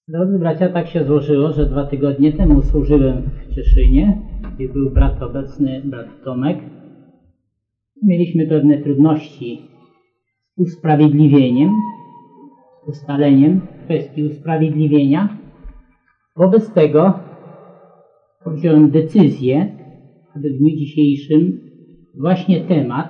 Drodzy bracia, tak się złożyło, że 2 tygodnie temu służyłem w Cieszynie, gdzie był brat obecny, brat Tomek. Mieliśmy pewne trudności z usprawiedliwieniem, ustaleniem kwestii usprawiedliwienia. Wobec tego podjąłem decyzję, aby w dniu dzisiejszym właśnie temat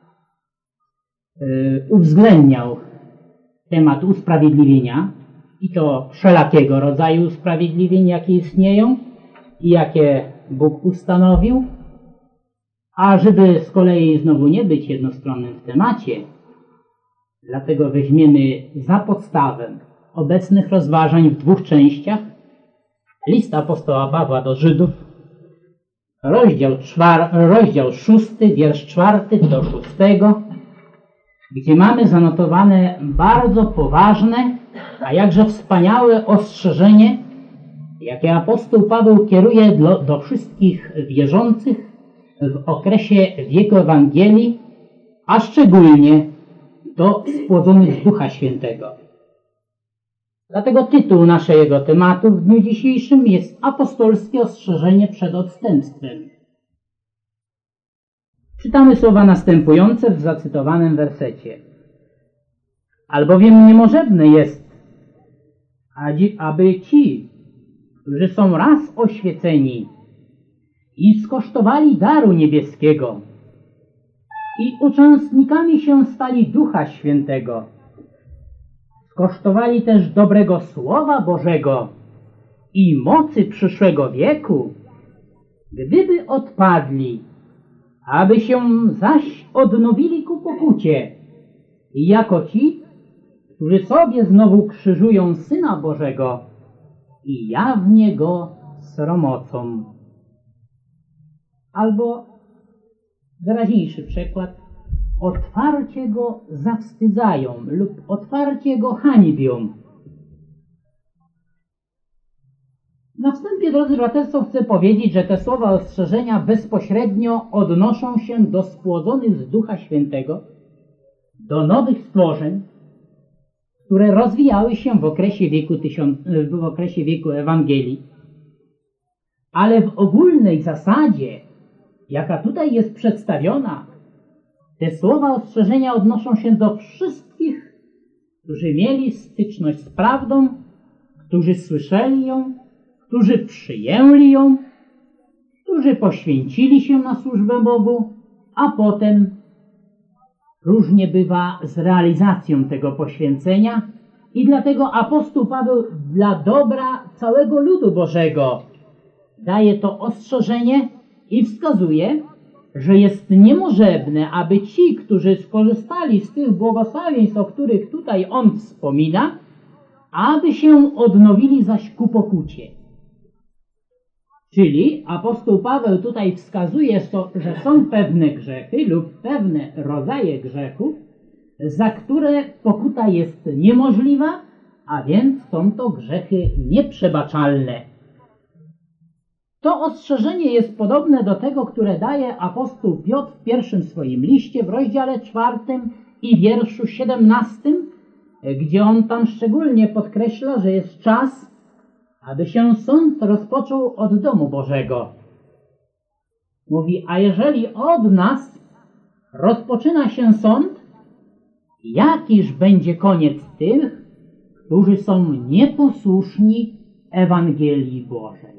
uwzględniał temat usprawiedliwienia i to wszelakiego rodzaju usprawiedliwień, jakie istnieją i jakie Bóg ustanowił. A żeby z kolei znowu nie być jednostronnym w temacie, dlatego weźmiemy za podstawę obecnych rozważań w 2 częściach list apostoła Pawła do Żydów, rozdział 6, wiersz 4 do 6, gdzie mamy zanotowane bardzo poważne, a jakże wspaniałe ostrzeżenie, jakie apostoł Paweł kieruje do wszystkich wierzących w okresie wieku Ewangelii, a szczególnie do spłodzonych z Ducha Świętego. Dlatego tytuł naszego tematu w dniu dzisiejszym jest Apostolskie ostrzeżenie przed odstępstwem. Czytamy słowa następujące w zacytowanym wersecie. Albowiem niemożebne jest, aby ci, którzy są raz oświeceni i skosztowali daru niebieskiego i uczestnikami się stali Ducha Świętego, skosztowali też dobrego Słowa Bożego i mocy przyszłego wieku, gdyby odpadli, aby się zaś odnowili ku pokucie, jako ci, którzy sobie znowu krzyżują Syna Bożego i jawnie Go sromocą. Albo wyraźniejszy przekład, otwarcie Go zawstydzają lub otwarcie Go hańbią. Na wstępie, drodzy braterstwo, chcę powiedzieć, że te słowa ostrzeżenia bezpośrednio odnoszą się do spłodzonych z Ducha Świętego, do nowych stworzeń, które rozwijały się w okresie wieku Ewangelii. Ale w ogólnej zasadzie, jaka tutaj jest przedstawiona, te słowa ostrzeżenia odnoszą się do wszystkich, którzy mieli styczność z prawdą, którzy słyszeli ją, którzy przyjęli ją, którzy poświęcili się na służbę Bogu, a potem różnie bywa z realizacją tego poświęcenia i dlatego apostoł Paweł dla dobra całego ludu Bożego daje to ostrzeżenie i wskazuje, że jest niemożebne, aby ci, którzy skorzystali z tych błogosławieństw, o których tutaj on wspomina, aby się odnowili zaś ku pokucie. Czyli apostoł Paweł tutaj wskazuje, że są pewne grzechy lub pewne rodzaje grzechów, za które pokuta jest niemożliwa, a więc są to grzechy nieprzebaczalne. To ostrzeżenie jest podobne do tego, które daje apostoł Piotr w pierwszym swoim liście, w rozdziale 4 i wierszu 17, gdzie on tam szczególnie podkreśla, że jest czas, aby się sąd rozpoczął od domu Bożego. Mówi, a jeżeli od nas rozpoczyna się sąd, jakiż będzie koniec tych, którzy są nieposłuszni Ewangelii Bożej?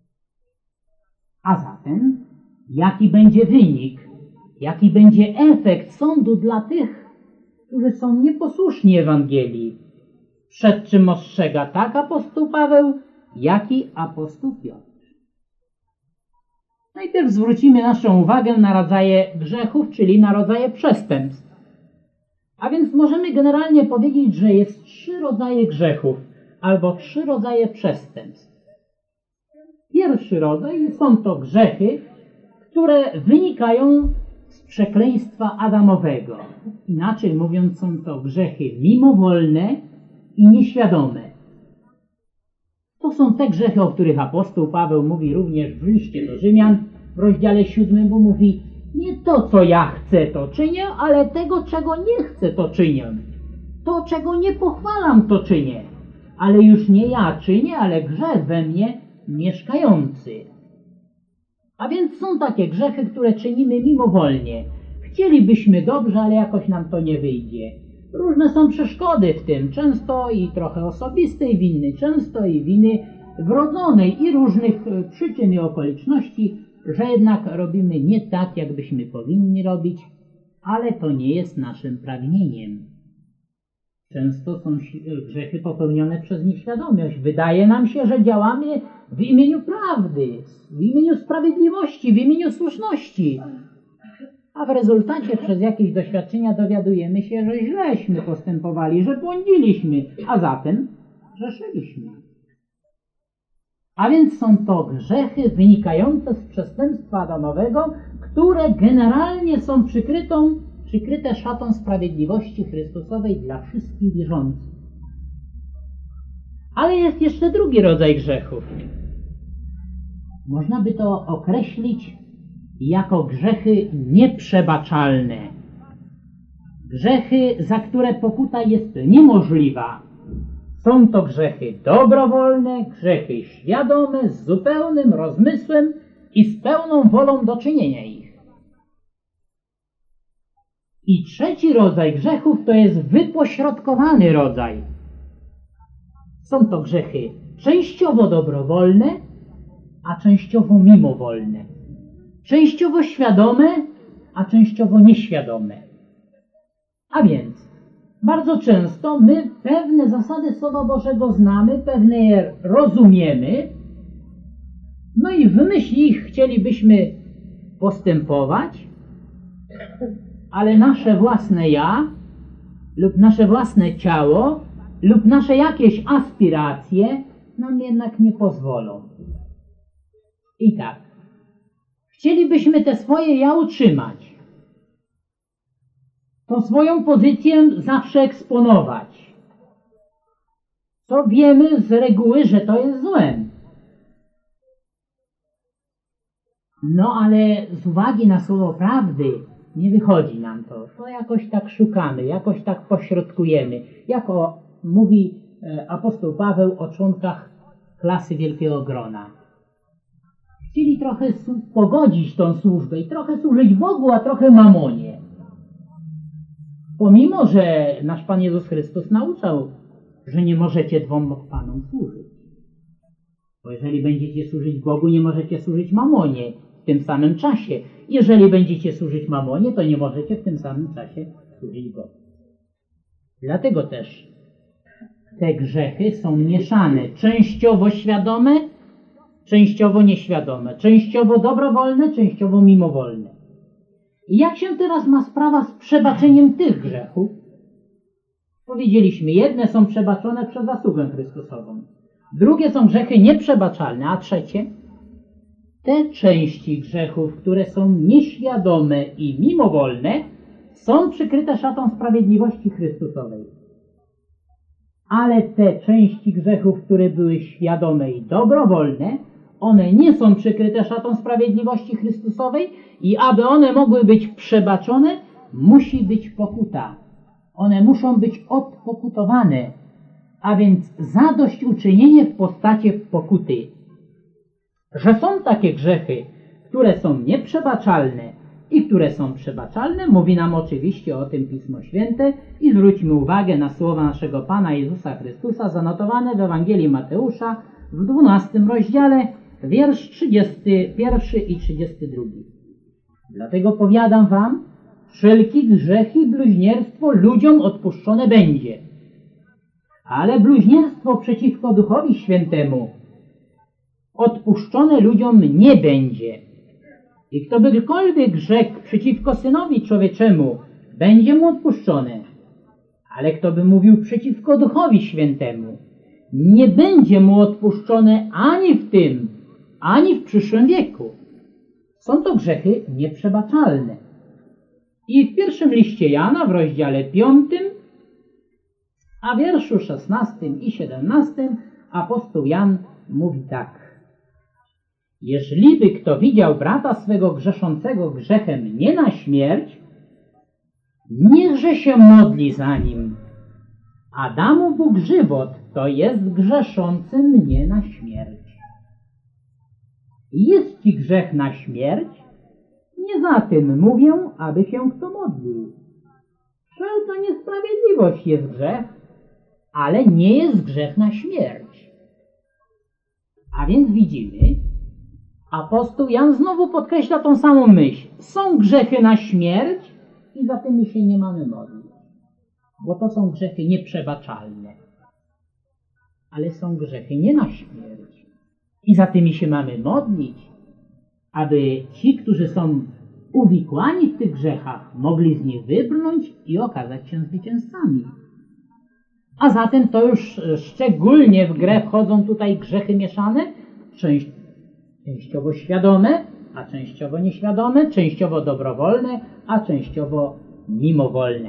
A zatem, jaki będzie wynik, jaki będzie efekt sądu dla tych, którzy są nieposłuszni Ewangelii? Przed czym ostrzega tak apostoł Paweł, jak i apostoł Piotr. Najpierw zwrócimy naszą uwagę na rodzaje grzechów, czyli na rodzaje przestępstw. A więc możemy generalnie powiedzieć, że jest 3 rodzaje grzechów albo 3 rodzaje przestępstw. Pierwszy rodzaj są to grzechy, które wynikają z przekleństwa Adamowego. Inaczej mówiąc, są to grzechy mimowolne i nieświadome. To są te grzechy, o których apostoł Paweł mówi również w liście do Rzymian w rozdziale 7, bo mówi: nie to, co ja chcę, to czynię, ale tego, czego nie chcę, to czynię. To, czego nie pochwalam, to czynię. ale już nie ja czynię, ale grzech we mnie mieszkający. A więc są takie grzechy, które czynimy mimowolnie. Chcielibyśmy dobrze, ale jakoś nam to nie wyjdzie. Różne są przeszkody w tym, często i trochę osobistej winy, często i winy wrodzonej i różnych przyczyn i okoliczności, że jednak robimy nie tak, jak byśmy powinni robić, ale to nie jest naszym pragnieniem. Często są grzechy popełnione przez nieświadomość. Wydaje nam się, że działamy w imieniu prawdy, w imieniu sprawiedliwości, w imieniu słuszności. A w rezultacie przez jakieś doświadczenia dowiadujemy się, że źleśmy postępowali, że błądziliśmy, a zatem grzeszyliśmy. A więc są to grzechy wynikające z przestępstwa Adamowego, które generalnie są przykryte szatą sprawiedliwości Chrystusowej dla wszystkich wierzących. Ale jest jeszcze drugi rodzaj grzechów. Można by to określić jako grzechy nieprzebaczalne. Grzechy, za które pokuta jest niemożliwa. Są to grzechy dobrowolne, grzechy świadome, z zupełnym rozmysłem i z pełną wolą do czynienia ich. I trzeci rodzaj grzechów to jest wypośrodkowany rodzaj. Są to grzechy częściowo dobrowolne, a częściowo mimowolne. Częściowo świadome, a częściowo nieświadome. A więc bardzo często my pewne zasady Słowa Bożego znamy, pewne je rozumiemy, no i w myśli ich chcielibyśmy postępować, ale nasze własne ja lub nasze własne ciało lub nasze jakieś aspiracje nam jednak nie pozwolą. I tak, chcielibyśmy te swoje ja utrzymać, tą swoją pozycję zawsze eksponować. To wiemy z reguły, że to jest złem. No ale z uwagi na słowo prawdy nie wychodzi nam to. To jakoś tak szukamy, jakoś tak pośrodkujemy. Jak mówi apostoł Paweł o członkach klasy Wielkiego Grona. Chcieli trochę pogodzić tą służbę i trochę służyć Bogu, a trochę mamonie. Pomimo, że nasz Pan Jezus Chrystus nauczał, że nie możecie dwom Panom służyć. Bo jeżeli będziecie służyć Bogu, nie możecie służyć mamonie w tym samym czasie. Jeżeli będziecie służyć mamonie, to nie możecie w tym samym czasie służyć Bogu. Dlatego też te grzechy są mieszane, częściowo świadome, częściowo nieświadome, częściowo dobrowolne, częściowo mimowolne. I jak się teraz ma sprawa z przebaczeniem tych grzechów? Powiedzieliśmy, jedne są przebaczone przez zasługę Chrystusową, drugie są grzechy nieprzebaczalne, a trzecie? Te części grzechów, które są nieświadome i mimowolne, są przykryte szatą sprawiedliwości Chrystusowej. Ale te części grzechów, które były świadome i dobrowolne, one nie są przykryte szatą sprawiedliwości Chrystusowej i aby one mogły być przebaczone, musi być pokuta. One muszą być odpokutowane, a więc zadośćuczynienie w postaci pokuty. Że są takie grzechy, które są nieprzebaczalne i które są przebaczalne, mówi nam oczywiście o tym Pismo Święte i zwróćmy uwagę na słowa naszego Pana Jezusa Chrystusa zanotowane w Ewangelii Mateusza w 12 rozdziale, wiersz 31 i 32. Dlatego powiadam wam, wszelki grzech i bluźnierstwo ludziom odpuszczone będzie. Ale bluźnierstwo przeciwko Duchowi Świętemu odpuszczone ludziom nie będzie. I kto bykolwiek rzekł przeciwko Synowi Człowieczemu, będzie mu odpuszczone. Ale kto by mówił przeciwko Duchowi Świętemu, nie będzie mu odpuszczone ani w tym, ani w przyszłym wieku. Są to grzechy nieprzebaczalne. I w pierwszym liście Jana w rozdziale 5, a wierszu 16 i 17 apostoł Jan mówi tak. Jeżeliby kto widział brata swego grzeszącego grzechem nie na śmierć, niechże się modli za nim, a da mu Bóg żywot to jest grzeszący mnie na śmierć. Jest ci grzech na śmierć? Nie za tym mówię, aby się kto modlił. Wszelka niesprawiedliwość jest grzech, ale nie jest grzech na śmierć. A więc widzimy, apostoł Jan znowu podkreśla tą samą myśl. Są grzechy na śmierć i za tymi się nie mamy modlić, bo to są grzechy nieprzebaczalne. Ale są grzechy nie na śmierć i za tymi się mamy modlić, aby ci, którzy są uwikłani w tych grzechach, mogli z nich wybrnąć i okazać się zwycięzcami. A zatem to już szczególnie w grę wchodzą tutaj grzechy mieszane, częściowo świadome, a częściowo nieświadome, częściowo dobrowolne, a częściowo mimowolne.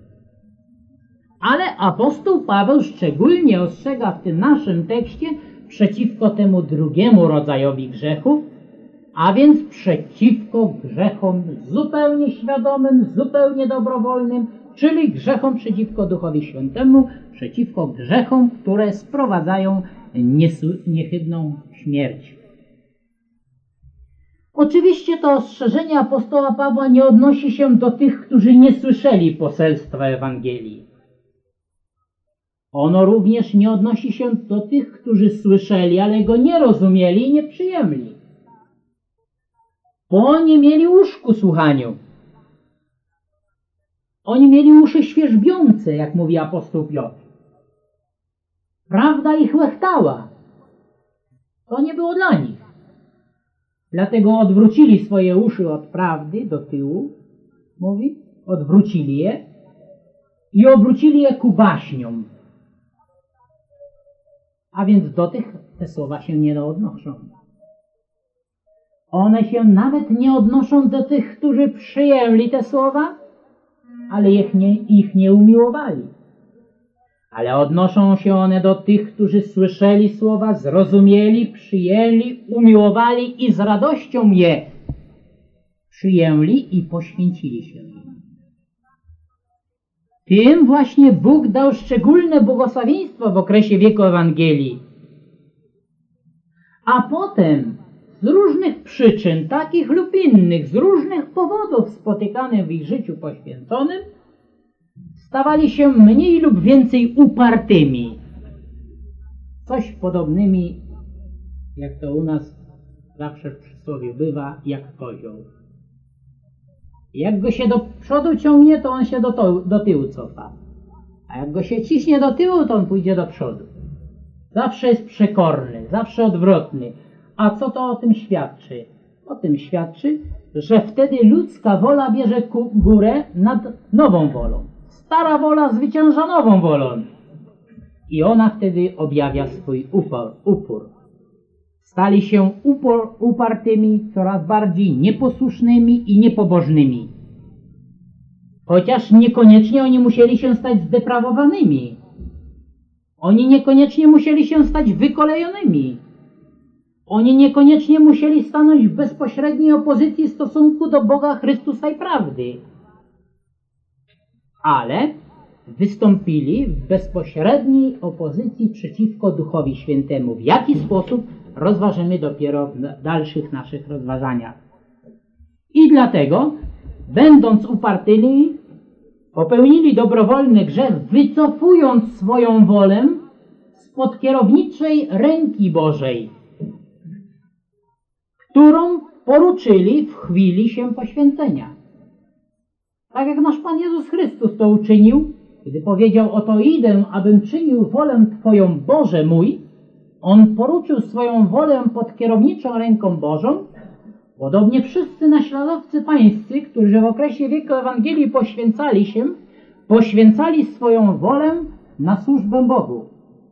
Ale apostoł Paweł szczególnie ostrzega w tym naszym tekście przeciwko temu drugiemu rodzajowi grzechów, a więc przeciwko grzechom zupełnie świadomym, zupełnie dobrowolnym, czyli grzechom przeciwko Duchowi Świętemu, przeciwko grzechom, które sprowadzają niechybną śmierć. Oczywiście to ostrzeżenie apostoła Pawła nie odnosi się do tych, którzy nie słyszeli poselstwa Ewangelii. Ono również nie odnosi się do tych, którzy słyszeli, ale go nie rozumieli i nie przyjęli, bo nie mieli usz ku słuchaniu. Oni mieli uszy świerzbiące, jak mówi apostoł Piotr. Prawda ich łechtała. To nie było dla nich. Dlatego odwrócili swoje uszy od prawdy do tyłu, mówi, odwrócili je i obrócili je ku baśniom. A więc do tych te słowa się nie odnoszą. One się nawet nie odnoszą do tych, którzy przyjęli te słowa, ale ich nie umiłowali. Ale odnoszą się one do tych, którzy słyszeli słowa, zrozumieli, przyjęli, umiłowali i z radością je przyjęli i poświęcili się. Tym właśnie Bóg dał szczególne błogosławieństwo w okresie wieku Ewangelii. A potem z różnych przyczyn, takich lub innych, z różnych powodów spotykanych w ich życiu poświęconym, stawali się mniej lub więcej upartymi. Coś podobnymi, jak to u nas zawsze w przysłowiu bywa, jak kozioł. Jak go się do przodu ciągnie, to on się do tyłu cofa. A jak go się ciśnie do tyłu, to on pójdzie do przodu. Zawsze jest przekorny, zawsze odwrotny. A co to o tym świadczy? O tym świadczy, że wtedy ludzka wola bierze górę nad nową wolą. Stara wola zwycięża nową wolą. I ona wtedy objawia swój upór. Stali się upartymi, coraz bardziej nieposłusznymi i niepobożnymi. Chociaż niekoniecznie oni musieli się stać zdeprawowanymi. Oni niekoniecznie musieli się stać wykolejonymi. Oni niekoniecznie musieli stanąć w bezpośredniej opozycji w stosunku do Boga, Chrystusa i prawdy. Ale wystąpili w bezpośredniej opozycji przeciwko Duchowi Świętemu. W jaki sposób rozważymy dopiero w dalszych naszych rozważaniach. I dlatego, będąc upartymi, popełnili dobrowolny grzech, wycofując swoją wolę spod kierowniczej ręki Bożej, którą poruczyli w chwili się poświęcenia. Tak jak nasz Pan Jezus Chrystus to uczynił, gdy powiedział: oto idę, abym czynił wolę Twoją, Boże mój. On poruczył swoją wolę pod kierowniczą ręką Bożą. Podobnie wszyscy naśladowcy pańscy, którzy w okresie wieku Ewangelii poświęcali swoją wolę na służbę Bogu.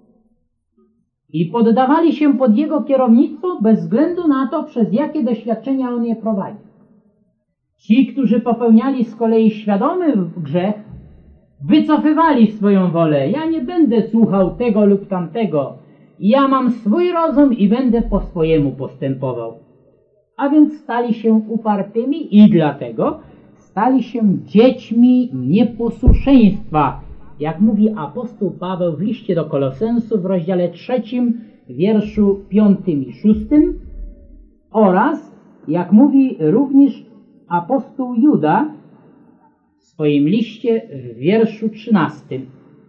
I poddawali się pod Jego kierownictwo bez względu na to, przez jakie doświadczenia On je prowadzi. Ci, którzy popełniali z kolei świadomy grzech, wycofywali swoją wolę. Ja nie będę słuchał tego lub tamtego. Ja mam swój rozum i będę po swojemu postępował. A więc stali się upartymi i dlatego stali się dziećmi nieposłuszeństwa, jak mówi apostoł Paweł w liście do Kolosensów w rozdziale 3, wierszu 5 i 6 oraz jak mówi również apostoł Juda w swoim liście w wierszu 13.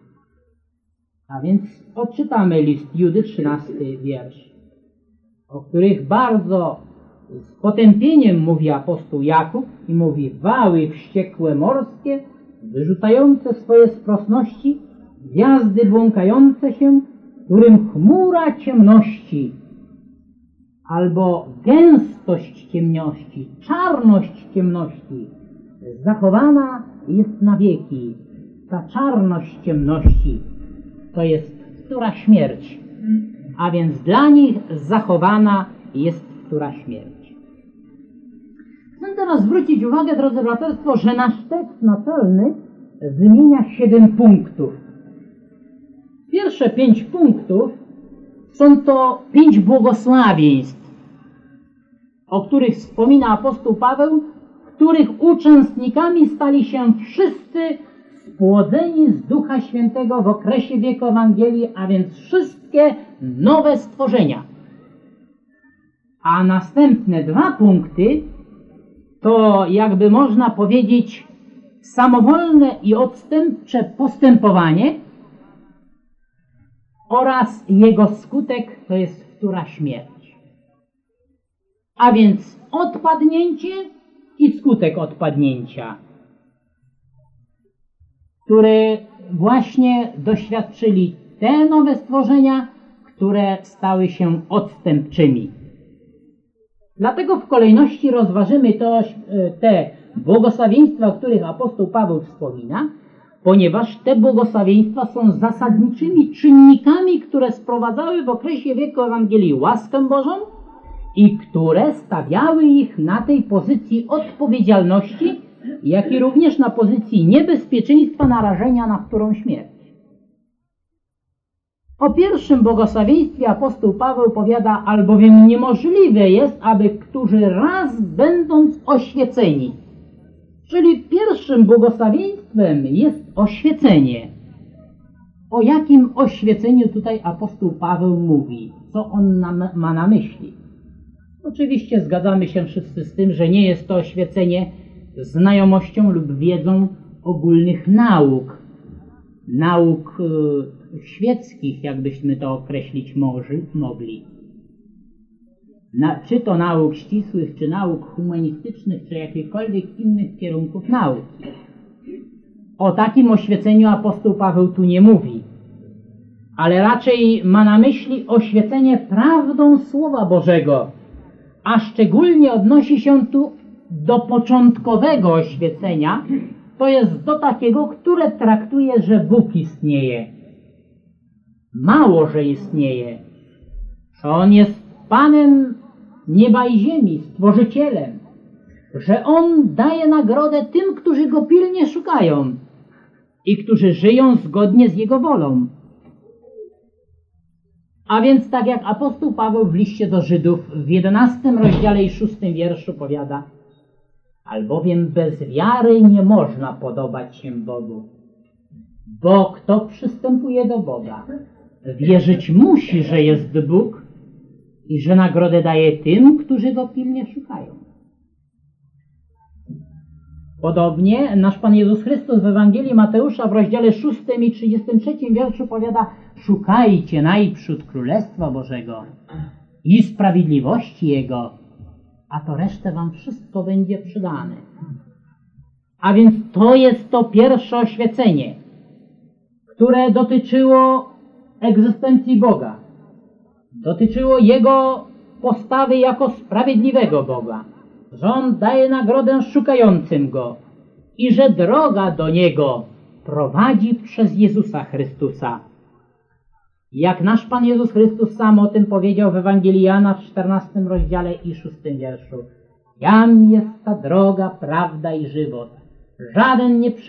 A więc odczytamy list Judy, 13 wiersz, o których bardzo z potępieniem mówi apostoł Jakub i mówi: wały wściekłe morskie, wyrzucające swoje sprosności, gwiazdy błąkające się, którym chmura ciemności albo gęstość ciemności, czarność ciemności zachowana jest na wieki. Ta czarność ciemności to jest która śmierć, a więc dla nich zachowana jest która śmierć. Chcę teraz zwrócić uwagę, drodzy braterstwo, że nasz tekst naczelny wymienia 7 punktów. Pierwsze 5 punktów są to 5 błogosławieństw, o których wspomina apostoł Paweł, których uczestnikami stali się wszyscy spłodzeni z Ducha Świętego w okresie wieku Ewangelii, a więc wszystkie nowe stworzenia. A następne 2 punkty to, jakby można powiedzieć, samowolne i odstępcze postępowanie oraz jego skutek to jest wtóra śmierć. A więc odpadnięcie i skutek odpadnięcia, które właśnie doświadczyli te nowe stworzenia, które stały się odstępczymi. Dlatego w kolejności rozważymy te błogosławieństwa, o których apostoł Paweł wspomina, ponieważ te błogosławieństwa są zasadniczymi czynnikami, które sprowadzały w okresie wieku Ewangelii łaskę Bożą i które stawiały ich na tej pozycji odpowiedzialności, jak i również na pozycji niebezpieczeństwa narażenia na wtórą śmierć. O pierwszym błogosławieństwie apostoł Paweł powiada: albowiem niemożliwe jest, aby którzy raz będąc oświeceni. Czyli pierwszym błogosławieństwem jest oświecenie. O jakim oświeceniu tutaj apostoł Paweł mówi? Co on ma na myśli? Oczywiście zgadzamy się wszyscy z tym, że nie jest to oświecenie znajomością lub wiedzą ogólnych nauk. Nauk świeckich, jakbyśmy to określić mogli. Czy to nauk ścisłych, czy nauk humanistycznych, czy jakichkolwiek innych kierunków nauki. O takim oświeceniu apostoł Paweł tu nie mówi, ale raczej ma na myśli oświecenie prawdą Słowa Bożego, a szczególnie odnosi się tu do początkowego oświecenia, to jest do takiego, które traktuje, że Bóg istnieje. Mało, że istnieje, że On jest Panem nieba i ziemi, Stworzycielem, że On daje nagrodę tym, którzy Go pilnie szukają i którzy żyją zgodnie z Jego wolą. A więc tak jak apostoł Paweł w liście do Żydów w 11 rozdziale i 6 wierszu powiada: albowiem bez wiary nie można podobać się Bogu, bo kto przystępuje do Boga, wierzyć musi, że jest Bóg i że nagrodę daje tym, którzy Go pilnie szukają. Podobnie nasz Pan Jezus Chrystus w Ewangelii Mateusza w rozdziale 6 i 33 wierszu powiada: szukajcie najprzód Królestwa Bożego i sprawiedliwości Jego, a to resztę wam wszystko będzie przydane. A więc to jest to pierwsze oświecenie, które dotyczyło egzystencji Boga. Dotyczyło Jego postawy jako sprawiedliwego Boga, że On daje nagrodę szukającym Go i że droga do Niego prowadzi przez Jezusa Chrystusa. Jak nasz Pan Jezus Chrystus sam o tym powiedział w Ewangelii Jana w 14 rozdziale i 6 wierszu: jam jest ta droga, prawda i żywot. Żaden nie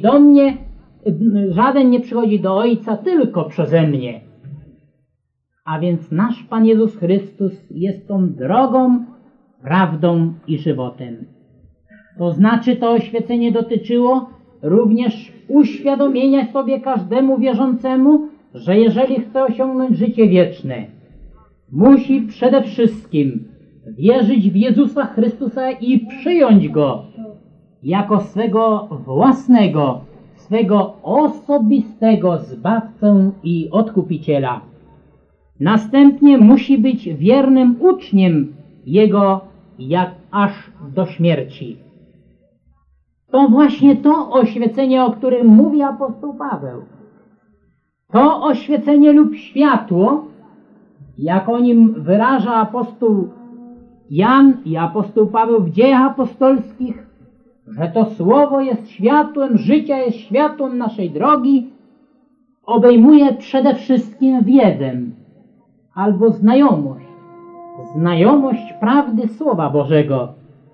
przychodzi do Ojca tylko przeze mnie. A więc nasz Pan Jezus Chrystus jest tą drogą, prawdą i żywotem. To znaczy to oświecenie dotyczyło również uświadomienia sobie każdemu wierzącemu, że jeżeli chce osiągnąć życie wieczne, musi przede wszystkim wierzyć w Jezusa Chrystusa i przyjąć Go jako swego własnego, swego osobistego Zbawcę i Odkupiciela. Następnie musi być wiernym uczniem Jego aż do śmierci. To właśnie to oświecenie, o którym mówi apostoł Paweł. To oświecenie lub światło, jak o nim wyraża apostoł Jan i apostoł Paweł w Dziejach Apostolskich, że to słowo jest światłem życia, jest światłem naszej drogi, obejmuje przede wszystkim wiedzę albo znajomość prawdy Słowa Bożego.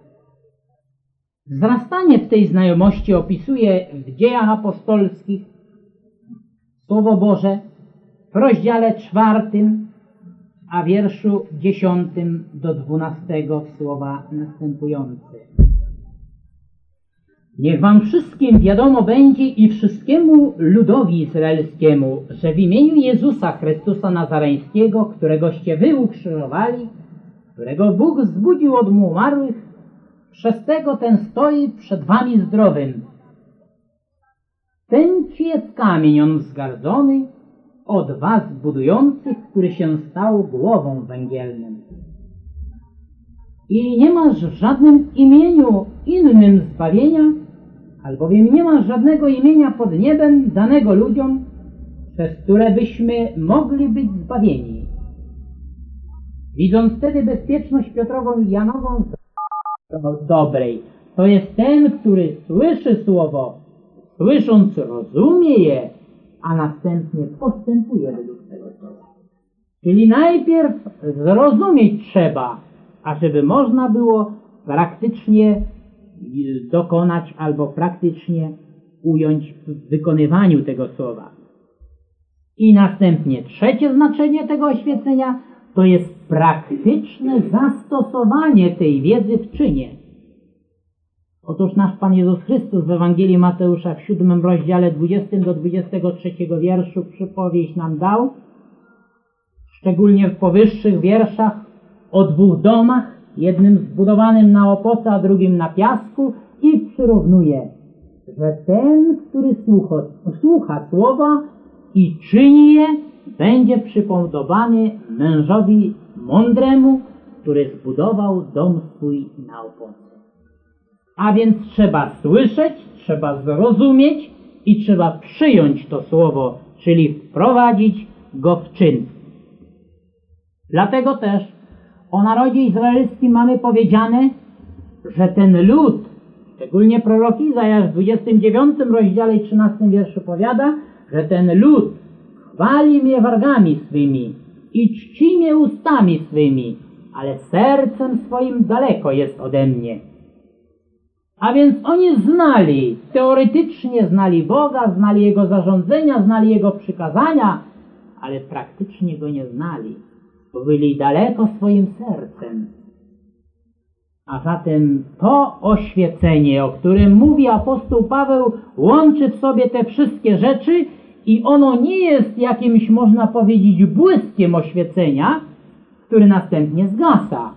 Wzrastanie w tej znajomości opisuje w Dziejach Apostolskich Słowo Boże w rozdziale 4, a wierszu 10 do 12 słowa następujące. Niech wam wszystkim wiadomo będzie i wszystkiemu ludowi izraelskiemu, że w imieniu Jezusa Chrystusa Nazareńskiego, któregoście wy ukrzyżowali, którego Bóg wzbudził od umarłych, przez tego ten stoi przed wami zdrowym. Ten ci jest kamień on wzgardzony od was budujących, który się stał głową węgielną. I nie masz w żadnym imieniu innym zbawienia, albowiem nie ma żadnego imienia pod niebem danego ludziom, przez które byśmy mogli być zbawieni. Widząc wtedy bezpieczność Piotrową i Janową dobrej, to jest ten, który słyszy słowo, słysząc rozumie je, a następnie postępuje według tego słowa. Czyli najpierw zrozumieć trzeba, ażeby można było praktycznie dokonać albo praktycznie ująć w wykonywaniu tego słowa. I następnie trzecie znaczenie tego oświecenia to jest praktyczne zastosowanie tej wiedzy w czynie. Otóż nasz Pan Jezus Chrystus w Ewangelii Mateusza w 7 rozdziale 20 do 23 wierszu przypowieść nam dał, szczególnie w powyższych wierszach, o dwóch domach, jednym zbudowanym na opoce, a drugim na piasku, i przyrównuje, że ten, który słucha słowa i czyni je, będzie przypodobany mężowi mądremu, który zbudował dom swój na opoce. A więc trzeba słyszeć, trzeba zrozumieć i trzeba przyjąć to słowo, czyli wprowadzić go w czyn. Dlatego też o narodzie izraelskim mamy powiedziane, że ten lud, szczególnie prorok Izajasz w 29 rozdziale i 13 wierszu powiada, że ten lud chwali mnie wargami swymi i czci mnie ustami swymi, ale sercem swoim daleko jest ode mnie. A więc oni znali, teoretycznie znali Boga, znali Jego zarządzenia, znali Jego przykazania, ale praktycznie Go nie znali, bo byli daleko swoim sercem. A zatem to oświecenie, o którym mówi apostoł Paweł, łączy w sobie te wszystkie rzeczy i ono nie jest jakimś, można powiedzieć, błyskiem oświecenia, który następnie zgasa.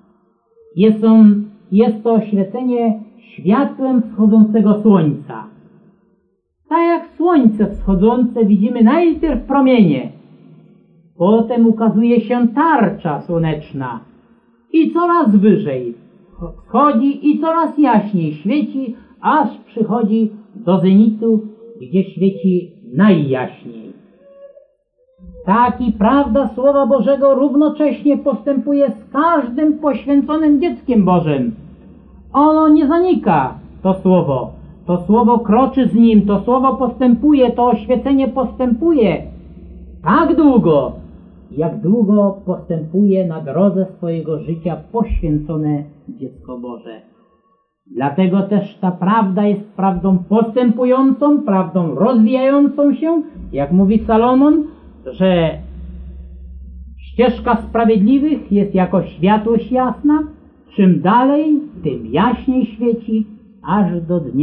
Jest to oświecenie światłem wschodzącego słońca. Tak jak słońce wschodzące widzimy najpierw promienie, potem ukazuje się tarcza słoneczna i coraz wyżej wschodzi i coraz jaśniej świeci, aż przychodzi do zenitu, gdzie świeci najjaśniej. Tak i prawda Słowa Bożego równocześnie postępuje z każdym poświęconym dzieckiem Bożym. Ono nie zanika, to słowo kroczy z nim, to słowo postępuje, to oświecenie postępuje tak długo, jak długo postępuje na drodze swojego życia poświęcone dziecko Boże. Dlatego też ta prawda jest prawdą postępującą, prawdą rozwijającą się, jak mówi Salomon, że ścieżka sprawiedliwych jest jako światłość jasna, czym dalej, tym jaśniej świeci, aż do dnia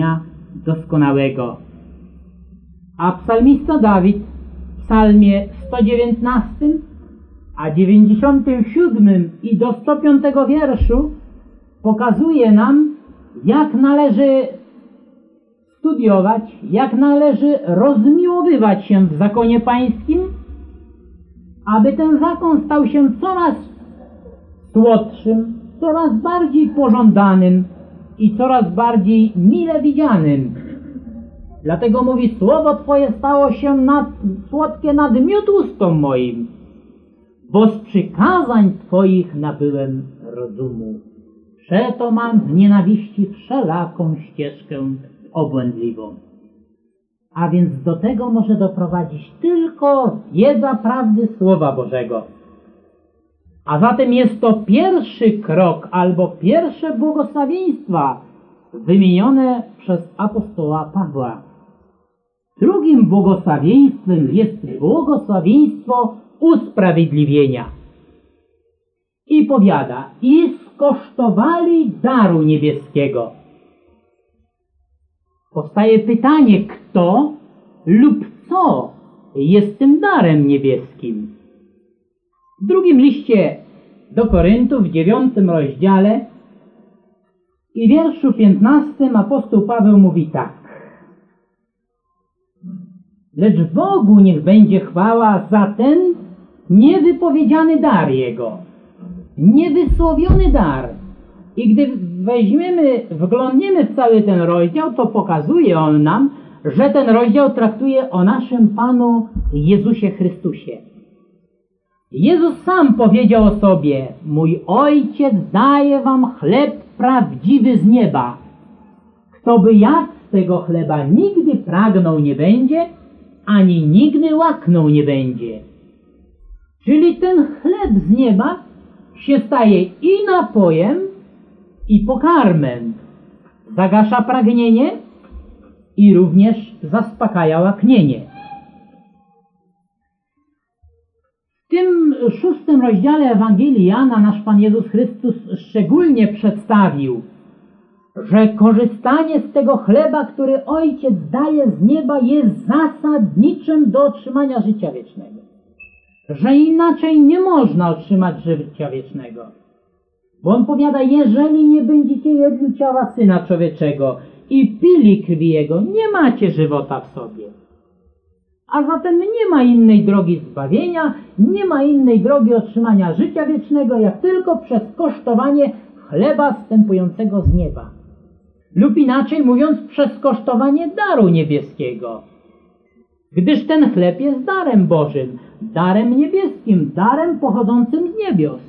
doskonałego. A psalmista Dawid w psalmie 119, a 97 i do 105 wierszu pokazuje nam, jak należy studiować, jak należy rozmiłowywać się w zakonie pańskim, aby ten zakon stał się coraz słodszym, coraz bardziej pożądanym i coraz bardziej mile widzianym. Dlatego mówi, słowo Twoje stało się słodkie nad miód ustom moim, bo z przykazań Twoich nabyłem rozumu. Przeto mam w nienawiści wszelaką ścieżkę obłędliwą. A więc do tego może doprowadzić tylko wiedza prawdy Słowa Bożego. A zatem jest to pierwszy krok albo pierwsze błogosławieństwa wymienione przez apostoła Pawła. Drugim błogosławieństwem jest błogosławieństwo usprawiedliwienia. I powiada, i skosztowali daru niebieskiego. Powstaje pytanie, kto lub co jest tym darem niebieskim. W drugim liście do Koryntów, w 9 rozdziale i wierszu 15 apostoł Paweł mówi tak. Lecz Bogu niech będzie chwała za ten niewypowiedziany dar Jego, niewysłowiony dar. I gdy wglądniemy w cały ten rozdział, to pokazuje on nam, że ten rozdział traktuje o naszym Panu Jezusie Chrystusie. Jezus sam powiedział o sobie, mój Ojciec daje wam chleb prawdziwy z nieba. Kto by jadł z tego chleba, nigdy pragnął nie będzie, ani nigdy łaknął nie będzie. Czyli ten chleb z nieba się staje i napojem, i pokarmem. Zagasza pragnienie i również zaspokaja łaknienie. W tym 6 rozdziale Ewangelii Jana nasz Pan Jezus Chrystus szczególnie przedstawił, że korzystanie z tego chleba, który Ojciec daje z nieba, jest zasadniczym do otrzymania życia wiecznego. Że inaczej nie można otrzymać życia wiecznego. Bo on powiada, jeżeli nie będziecie jedli ciała Syna Człowieczego i pili krwi Jego, nie macie żywota w sobie. A zatem nie ma innej drogi zbawienia, nie ma innej drogi otrzymania życia wiecznego, jak tylko przez kosztowanie chleba zstępującego z nieba. Lub inaczej mówiąc, przez kosztowanie daru niebieskiego. Gdyż ten chleb jest darem Bożym, darem niebieskim, darem pochodzącym z niebios.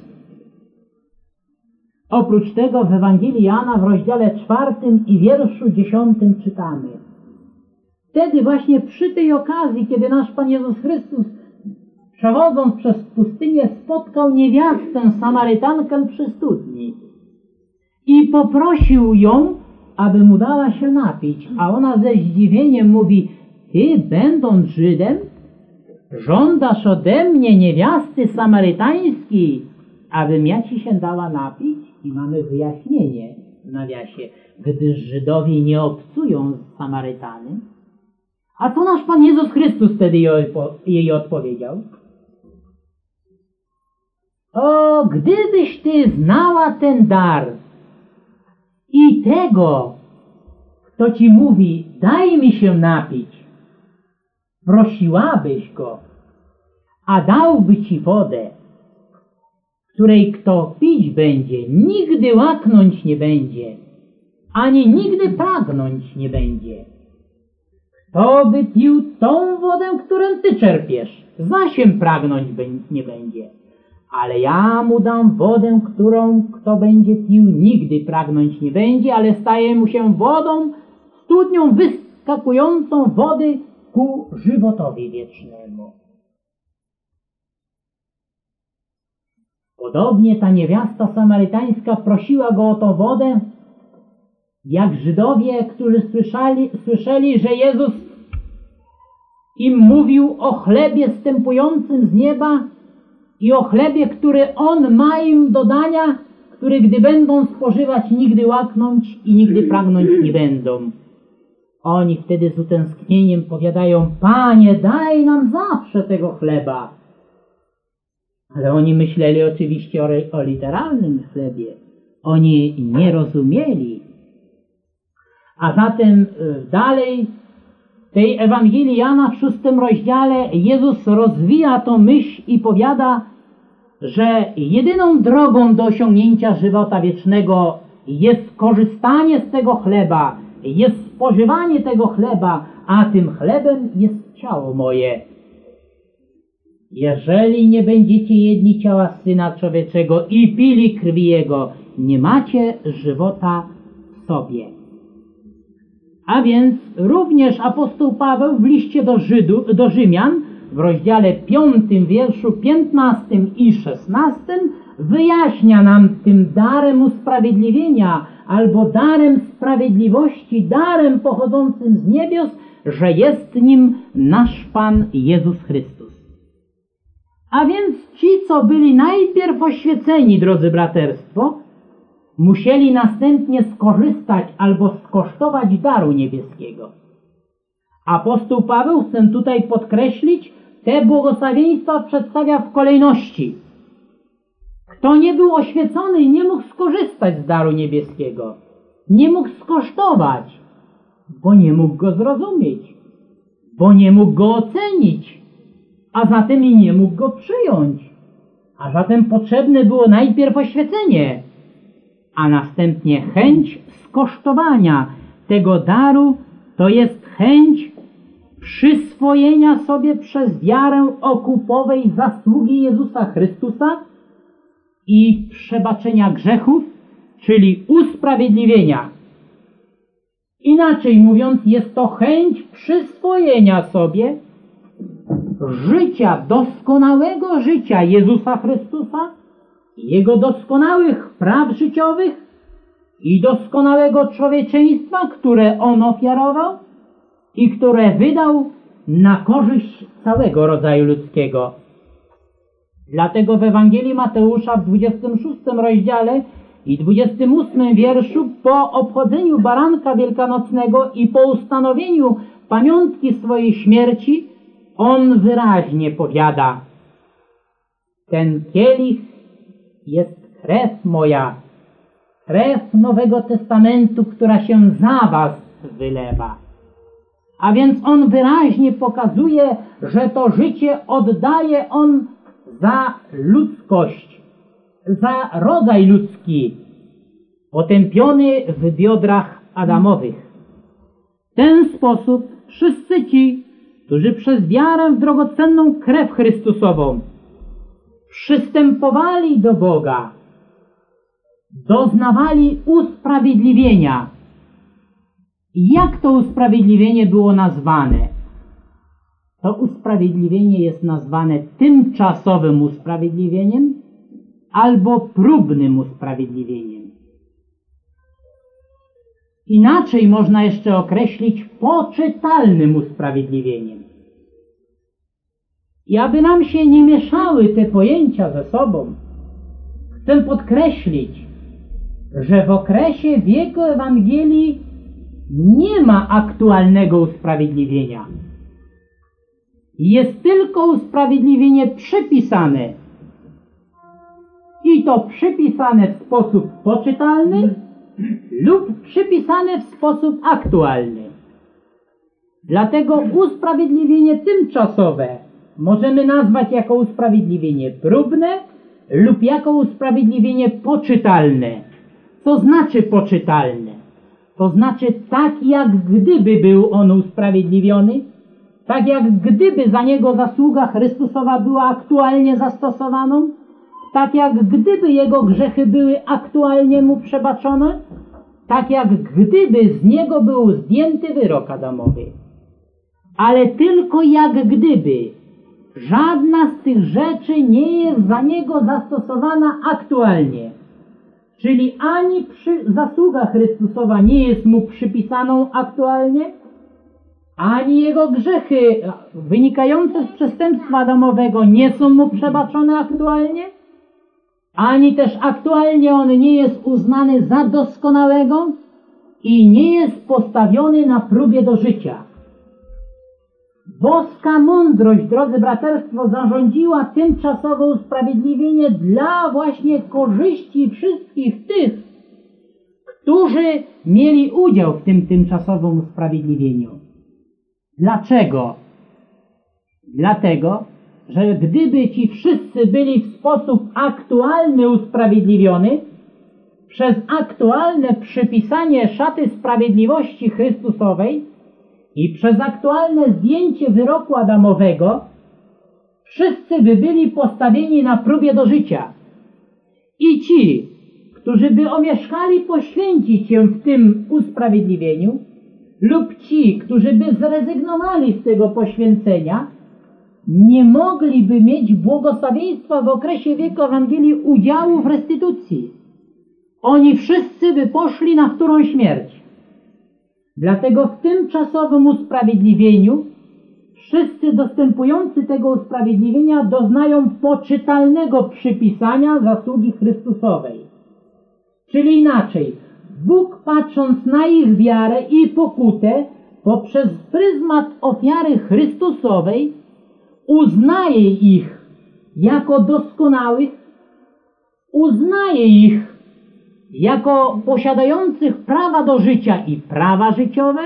Oprócz tego w Ewangelii Jana w rozdziale 4 i wierszu 10 czytamy. Wtedy właśnie przy tej okazji, kiedy nasz Pan Jezus Chrystus przechodząc przez pustynię spotkał niewiastę Samarytankę przy studni i poprosił ją, aby mu dała się napić, a ona ze zdziwieniem mówi, ty będąc Żydem, żądasz ode mnie niewiasty samarytańskiej, abym ja ci się dała napić? I mamy wyjaśnienie w nawiasie, gdyż Żydowie nie obcują z Samarytany. A co nasz Pan Jezus Chrystus wtedy jej odpowiedział? O, gdybyś ty znała ten dar i tego, kto ci mówi, daj mi się napić, prosiłabyś go, a dałby ci wodę, której kto pić będzie, nigdy łaknąć nie będzie, ani nigdy pragnąć nie będzie. Kto by pił tą wodę, którą ty czerpiesz, zasiem pragnąć nie będzie. Ale ja mu dam wodę, którą kto będzie pił, nigdy pragnąć nie będzie, ale staje mu się wodą, studnią wyskakującą wody ku żywotowi wiecznemu. Podobnie ta niewiasta samarytańska prosiła go o tą wodę, jak Żydowie, którzy słyszeli, że Jezus im mówił o chlebie zstępującym z nieba i o chlebie, który On ma im do dania, który gdy będą spożywać, nigdy łaknąć i nigdy pragnąć nie będą. Oni wtedy z utęsknieniem powiadają: Panie, daj nam zawsze tego chleba. Ale oni myśleli oczywiście o literalnym chlebie. Oni nie rozumieli. A zatem dalej w tej Ewangelii Jana w 6 rozdziale Jezus rozwija tą myśl i powiada, że jedyną drogą do osiągnięcia żywota wiecznego jest korzystanie z tego chleba, jest spożywanie tego chleba, a tym chlebem jest ciało moje. Jeżeli nie będziecie jedli ciała Syna Człowieczego i pili krwi Jego, nie macie żywota w sobie. A więc również apostoł Paweł w liście do Rzymian w rozdziale 5, wierszu 15 i 16 wyjaśnia nam tym darem usprawiedliwienia albo darem sprawiedliwości, darem pochodzącym z niebios, że jest nim nasz Pan Jezus Chrystus. A więc ci, co byli najpierw oświeceni, drodzy braterstwo, musieli następnie skorzystać albo skosztować daru niebieskiego. Apostoł Paweł, chcę tutaj podkreślić, te błogosławieństwa przedstawia w kolejności. Kto nie był oświecony, nie mógł skorzystać z daru niebieskiego. Nie mógł skosztować, bo nie mógł go zrozumieć, bo nie mógł go ocenić, a zatem i nie mógł go przyjąć. A zatem potrzebne było najpierw oświecenie, a następnie chęć skosztowania tego daru, to jest chęć przyswojenia sobie przez wiarę okupowej zasługi Jezusa Chrystusa i przebaczenia grzechów, czyli usprawiedliwienia. Inaczej mówiąc, jest to chęć przyswojenia sobie życia, doskonałego życia Jezusa Chrystusa, Jego doskonałych praw życiowych i doskonałego człowieczeństwa, które On ofiarował i które wydał na korzyść całego rodzaju ludzkiego. Dlatego w Ewangelii Mateusza w 26 rozdziale i 28 wierszu po obchodzeniu baranka wielkanocnego i po ustanowieniu pamiątki swojej śmierci On wyraźnie powiada: ten kielich jest krew moja, krew Nowego Testamentu, która się za was wylewa. A więc On wyraźnie pokazuje, że to życie oddaje On za ludzkość, za rodzaj ludzki, potępiony w biodrach Adamowych. W ten sposób wszyscy ci, którzy przez wiarę w drogocenną krew Chrystusową przystępowali do Boga, doznawali usprawiedliwienia. Jak to usprawiedliwienie było nazwane? To usprawiedliwienie jest nazwane tymczasowym usprawiedliwieniem albo próbnym usprawiedliwieniem. Inaczej można jeszcze określić poczytalnym usprawiedliwieniem. I aby nam się nie mieszały te pojęcia ze sobą, chcę podkreślić, że w okresie wieku Ewangelii nie ma aktualnego usprawiedliwienia. Jest tylko usprawiedliwienie przypisane. I to przypisane w sposób poczytalny lub przypisane w sposób aktualny. Dlatego usprawiedliwienie tymczasowe możemy nazwać jako usprawiedliwienie próbne lub jako usprawiedliwienie poczytalne. Co znaczy poczytalne? To znaczy tak, jak gdyby był on usprawiedliwiony, tak jak gdyby za niego zasługa Chrystusowa była aktualnie zastosowaną, tak jak gdyby jego grzechy były aktualnie mu przebaczone, tak jak gdyby z niego był zdjęty wyrok Adamowy. Ale tylko jak gdyby. Żadna z tych rzeczy nie jest za niego zastosowana aktualnie. Czyli ani zasługa Chrystusowa nie jest mu przypisaną aktualnie, ani jego grzechy wynikające z przestępstwa Adamowego nie są mu przebaczone aktualnie, ani też aktualnie on nie jest uznany za doskonałego i nie jest postawiony na próbie do życia. Boska mądrość, drodzy braterstwo, zarządziła tymczasowe usprawiedliwienie dla właśnie korzyści wszystkich tych, którzy mieli udział w tym tymczasowym usprawiedliwieniu. Dlaczego? Dlatego, że gdyby ci wszyscy byli w sposób aktualny usprawiedliwiony, przez aktualne przypisanie szaty sprawiedliwości Chrystusowej i przez aktualne zdjęcie wyroku Adamowego, wszyscy by byli postawieni na próbie do życia. I ci, którzy by omieszkali poświęcić się w tym usprawiedliwieniu, lub ci, którzy by zrezygnowali z tego poświęcenia, nie mogliby mieć błogosławieństwa w okresie wieku Ewangelii udziału w restytucji. Oni wszyscy by poszli na wtórną śmierć. Dlatego w tymczasowym usprawiedliwieniu wszyscy dostępujący tego usprawiedliwienia doznają poczytalnego przypisania zasługi Chrystusowej. Czyli inaczej, Bóg, patrząc na ich wiarę i pokutę poprzez pryzmat ofiary Chrystusowej, uznaje ich jako doskonałych, uznaje ich jako posiadających prawa do życia i prawa życiowe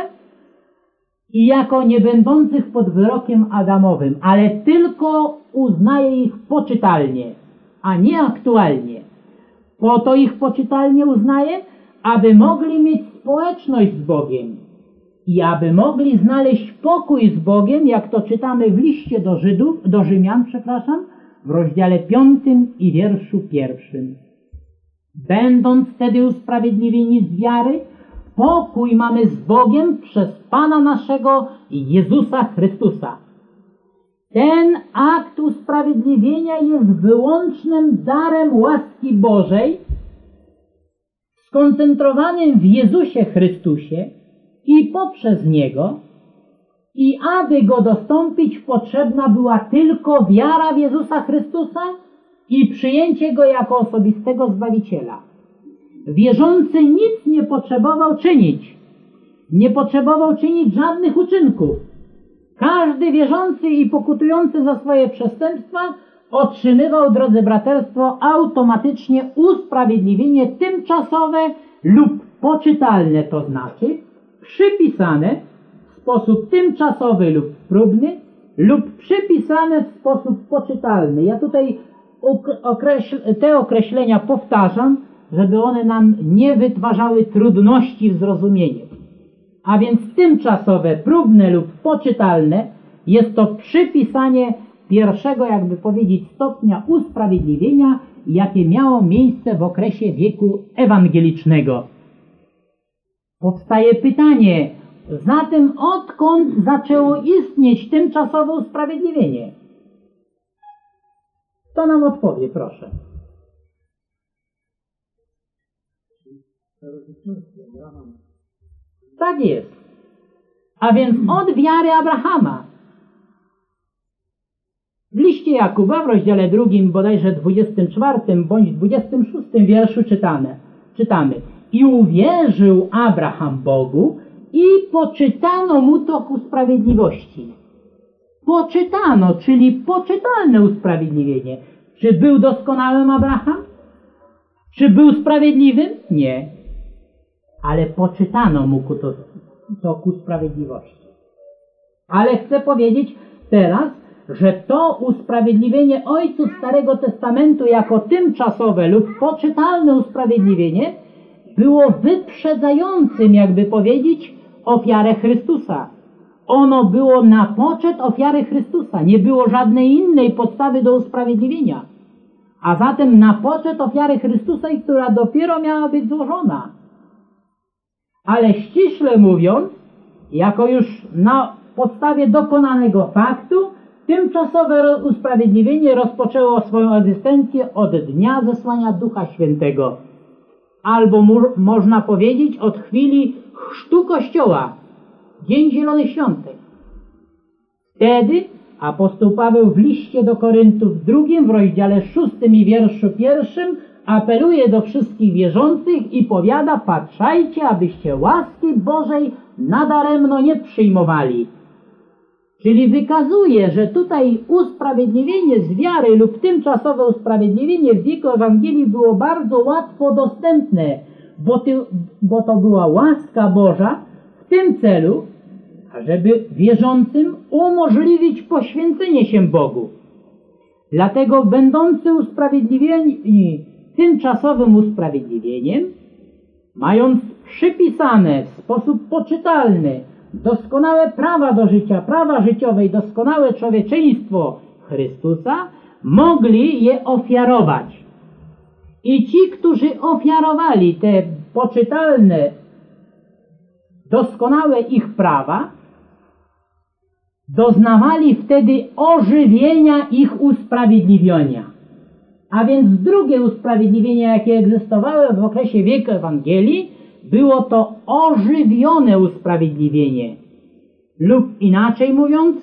i jako nie będących pod wyrokiem Adamowym, ale tylko uznaje ich poczytalnie, a nie aktualnie. Po to ich poczytalnie uznaje, aby mogli mieć społeczność z Bogiem i aby mogli znaleźć pokój z Bogiem, jak to czytamy w liście do Rzymian, w rozdziale 5 i wierszu 1. Będąc wtedy usprawiedliwieni z wiary, pokój mamy z Bogiem przez Pana naszego Jezusa Chrystusa. Ten akt usprawiedliwienia jest wyłącznym darem łaski Bożej, skoncentrowanym w Jezusie Chrystusie i poprzez Niego, i aby Go dostąpić, potrzebna była tylko wiara w Jezusa Chrystusa i przyjęcie Go jako osobistego Zbawiciela. Wierzący nic nie potrzebował czynić. Nie potrzebował czynić żadnych uczynków. Każdy wierzący i pokutujący za swoje przestępstwa otrzymywał, drodzy braterstwo, automatycznie usprawiedliwienie tymczasowe lub poczytalne, to znaczy przypisane w sposób tymczasowy lub próbny, lub przypisane w sposób poczytalny. Ja tutaj te określenia powtarzam, żeby one nam nie wytwarzały trudności w zrozumieniu. A więc tymczasowe, próbne lub poczytalne jest to przypisanie pierwszego, jakby powiedzieć, stopnia usprawiedliwienia, jakie miało miejsce w okresie wieku ewangelicznego. Powstaje pytanie, zatem odkąd zaczęło istnieć tymczasowe usprawiedliwienie? Kto nam odpowie, proszę? Tak jest. A więc od wiary Abrahama. W liście Jakuba w rozdziale 2, bodajże 24 bądź 26 wierszu czytamy: i uwierzył Abraham Bogu i poczytano mu to ku sprawiedliwości. Poczytano, czyli poczytalne usprawiedliwienie. Czy był doskonałym Abraham? Czy był sprawiedliwym? Nie. Ale poczytano mu to ku sprawiedliwości. Ale chcę powiedzieć teraz, że to usprawiedliwienie ojców Starego Testamentu jako tymczasowe lub poczytalne usprawiedliwienie było wyprzedzającym, jakby powiedzieć, ofiarę Chrystusa. Ono było na poczet ofiary Chrystusa. Nie było żadnej innej podstawy do usprawiedliwienia. A zatem na poczet ofiary Chrystusa, która dopiero miała być złożona. Ale ściśle mówiąc, jako już na podstawie dokonanego faktu, tymczasowe usprawiedliwienie rozpoczęło swoją egzystencję od dnia zesłania Ducha Świętego. Albo można powiedzieć od chwili chrztu Kościoła, Dzień Zielonych Świątek. Wtedy apostoł Paweł w liście do Koryntów 2 w rozdziale 6 i wierszu 1 apeluje do wszystkich wierzących i powiada: patrzajcie, abyście łaski Bożej nadaremno nie przyjmowali. Czyli wykazuje, że tutaj usprawiedliwienie z wiary lub tymczasowe usprawiedliwienie w wieku Ewangelii było bardzo łatwo dostępne, bo to była łaska Boża w tym celu, ażeby wierzącym umożliwić poświęcenie się Bogu. Dlatego będący usprawiedliwieni tymczasowym usprawiedliwieniem, mając przypisane w sposób poczytalny doskonałe prawa do życia, prawa życiowe i doskonałe człowieczeństwo Chrystusa, mogli je ofiarować. I ci, którzy ofiarowali te poczytalne, doskonałe ich prawa, doznawali wtedy ożywienia ich usprawiedliwienia. A więc drugie usprawiedliwienie, jakie egzystowało w okresie wieku Ewangelii, było to ożywione usprawiedliwienie. Lub inaczej mówiąc,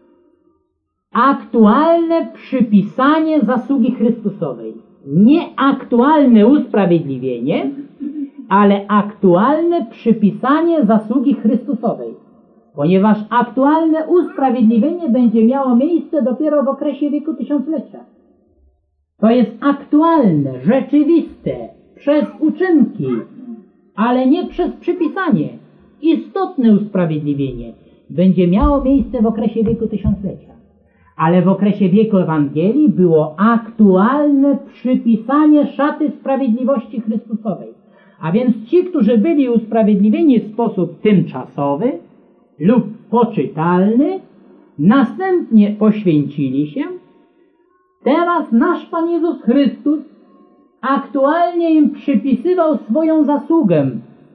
aktualne przypisanie zasługi Chrystusowej. Nie aktualne usprawiedliwienie, ale aktualne przypisanie zasługi Chrystusowej. Ponieważ aktualne usprawiedliwienie będzie miało miejsce dopiero w okresie wieku tysiąclecia. To jest aktualne, rzeczywiste, przez uczynki, ale nie przez przypisanie. Istotne usprawiedliwienie będzie miało miejsce w okresie wieku tysiąclecia. Ale w okresie wieku Ewangelii było aktualne przypisanie szaty sprawiedliwości Chrystusowej. A więc ci, którzy byli usprawiedliwieni w sposób tymczasowy lub poczytalny, następnie poświęcili się, teraz nasz Pan Jezus Chrystus aktualnie im przypisywał swoją zasługę.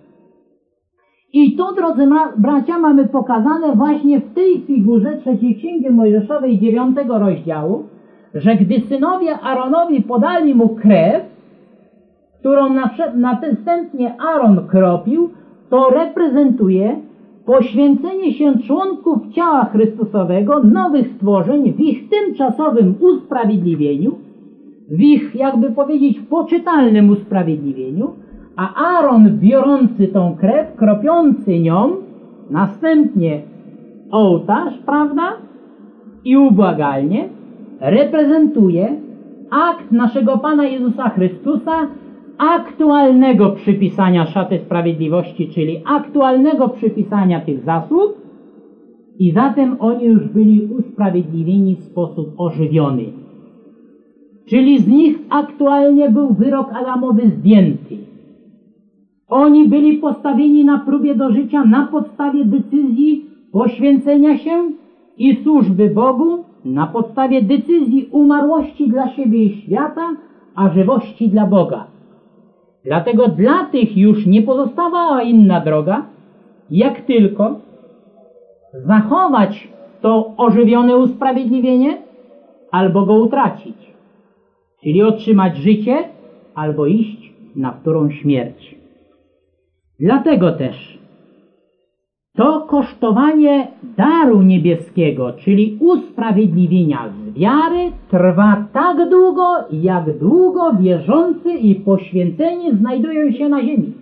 I to, drodzy bracia, mamy pokazane właśnie w tej figurze trzeciej Księgi Mojżeszowej 9 rozdziału, że gdy synowie Aaronowi podali mu krew, którą następnie Aaron kropił, to reprezentuje poświęcenie się członków ciała Chrystusowego, nowych stworzeń w ich tymczasowym usprawiedliwieniu, w ich, jakby powiedzieć, poczytalnym usprawiedliwieniu, a Aaron biorący tą krew, kropiący nią, następnie ołtarz, prawda, i ubłagalnie, reprezentuje akt naszego Pana Jezusa Chrystusa, aktualnego przypisania szaty sprawiedliwości, czyli aktualnego przypisania tych zasług, i zatem oni już byli usprawiedliwieni w sposób ożywiony. Czyli z nich aktualnie był wyrok Adamowy zdjęty. Oni byli postawieni na próbie do życia na podstawie decyzji poświęcenia się i służby Bogu, na podstawie decyzji umarłości dla siebie i świata, a żywości dla Boga. Dlatego dla tych już nie pozostawała inna droga, jak tylko zachować to ożywione usprawiedliwienie albo go utracić. Czyli otrzymać życie albo iść na wtórą śmierć. Dlatego też to kosztowanie daru niebieskiego, czyli usprawiedliwienia z wiary, trwa tak długo, jak długo wierzący i poświęceni znajdują się na ziemi.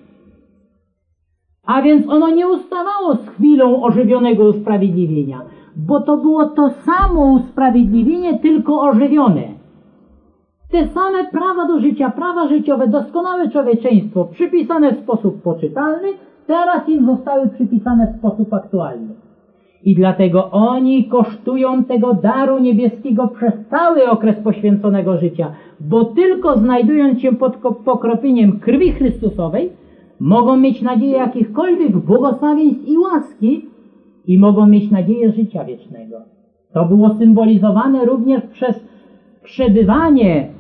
A więc ono nie ustawało z chwilą ożywionego usprawiedliwienia, bo to było to samo usprawiedliwienie, tylko ożywione. Te same prawa do życia, prawa życiowe, doskonałe człowieczeństwo przypisane w sposób poczytalny, teraz im zostały przypisane w sposób aktualny. I dlatego oni kosztują tego daru niebieskiego przez cały okres poświęconego życia, bo tylko znajdując się pod pokropieniem krwi Chrystusowej, mogą mieć nadzieję jakichkolwiek błogosławieństw i łaski i mogą mieć nadzieję życia wiecznego. To było symbolizowane również przez przebywanie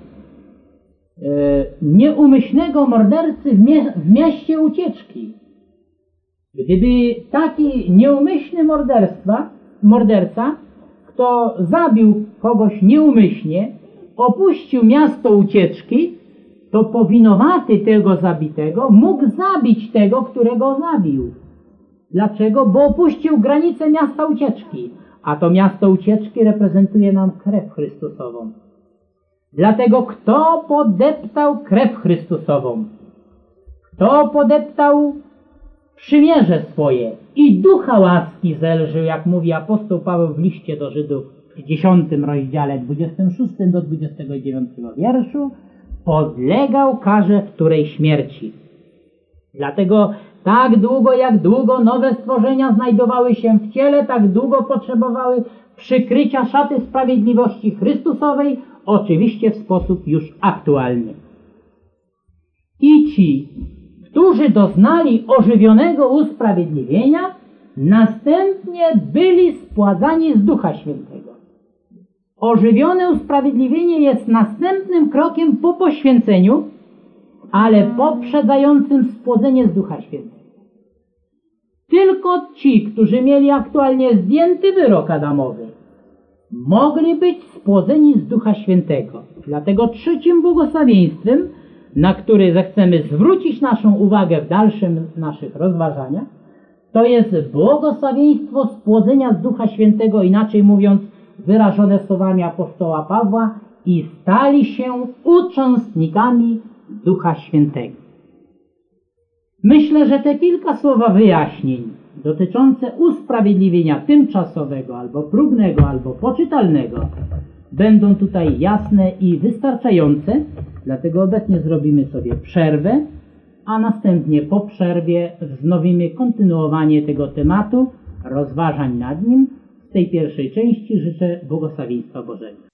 nieumyślnego mordercy w mieście ucieczki. Gdyby taki nieumyślny morderca, kto zabił kogoś nieumyślnie, opuścił miasto ucieczki, to powinowaty tego zabitego mógł zabić tego, którego zabił. Dlaczego? Bo opuścił granicę miasta ucieczki, a to miasto ucieczki reprezentuje nam krew Chrystusową. Dlatego kto podeptał krew Chrystusową, kto podeptał przymierze swoje i ducha łaski zelżył, jak mówi apostoł Paweł w liście do Żydów w 10 rozdziale 26 do 29 wierszu, podlegał karze wtórej śmierci. Dlatego tak długo, jak długo nowe stworzenia znajdowały się w ciele, tak długo potrzebowały przykrycia szaty sprawiedliwości Chrystusowej, oczywiście w sposób już aktualny. I ci, którzy doznali ożywionego usprawiedliwienia, następnie byli spładzani z Ducha Świętego. Ożywione usprawiedliwienie jest następnym krokiem po poświęceniu, ale poprzedzającym spłodzenie z Ducha Świętego. Tylko ci, którzy mieli aktualnie zdjęty wyrok Adamowy, mogli być spłodzeni z Ducha Świętego. Dlatego trzecim błogosławieństwem, na który zechcemy zwrócić naszą uwagę w dalszym naszych rozważaniach, to jest błogosławieństwo spłodzenia z Ducha Świętego, inaczej mówiąc, wyrażone słowami apostoła Pawła, i stali się uczestnikami Ducha Świętego. Myślę, że te kilka słowa wyjaśnień dotyczące usprawiedliwienia tymczasowego, albo próbnego, albo poczytalnego będą tutaj jasne i wystarczające, dlatego obecnie zrobimy sobie przerwę, a następnie po przerwie wznowimy kontynuowanie tego tematu, rozważań nad nim. Z tej pierwszej części życzę błogosławieństwa Bożego.